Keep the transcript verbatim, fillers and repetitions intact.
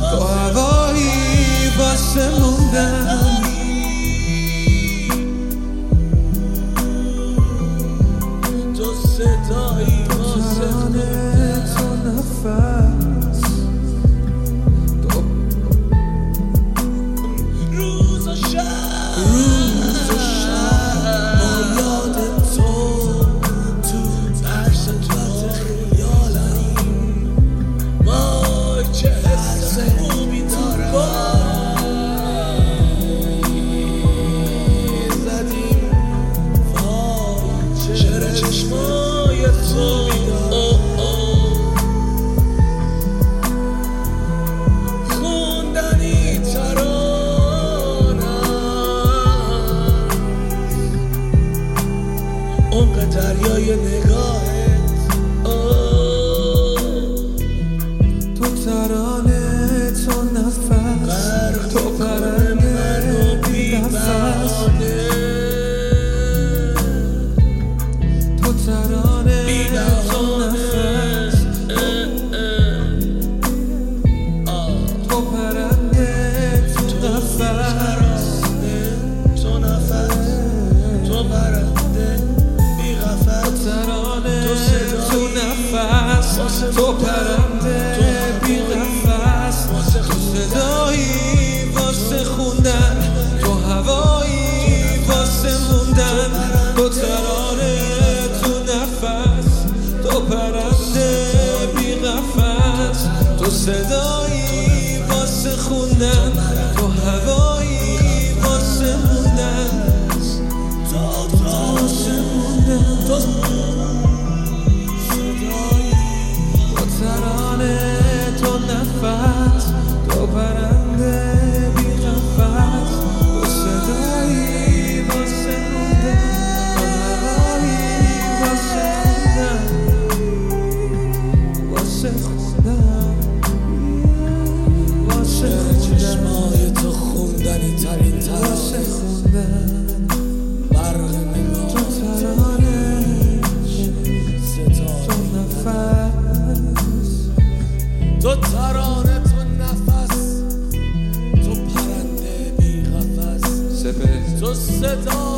تو هوایی واسه موندن، تو صدایی واسه موندن، تو نفس، تو روز و شب روز و شب با یاد تو تو عرش تو رویالاییم، ما که حس خوبی دارم زدیم وای شعر چشمای تو خوندنی ترانم، عمق دریای نگاهت تو ترانه، تو نفس، تو پرنده بی نفس، تو ترانه، تو نفس، تو پرنده، تو نفس، تو نفس، تو پرنده بی قفس، ترانه، تو نفس، تو پرنده بی قفس، تو صدایی واسه خوندن، تو هوایی واسه موندن، تو ترانه، تو نفس، تو پرنده بی قفس، تو صدایی واسه خوندن، تو هوایی واسه موندن، واسه موندن، تو ترانه، تو نفس، تو پرنده بی قفس، تو صدایی واسه موندن، تو هوایی واسه موندن، واسه خوندن، واسه چشمای تو خوندنی ترین واسه ترانه، خوندن، برق نگاه تو ترانه، تو نفس، تو ترانه، تو نفس، تو پرنده بی قفس، سپه تو صدا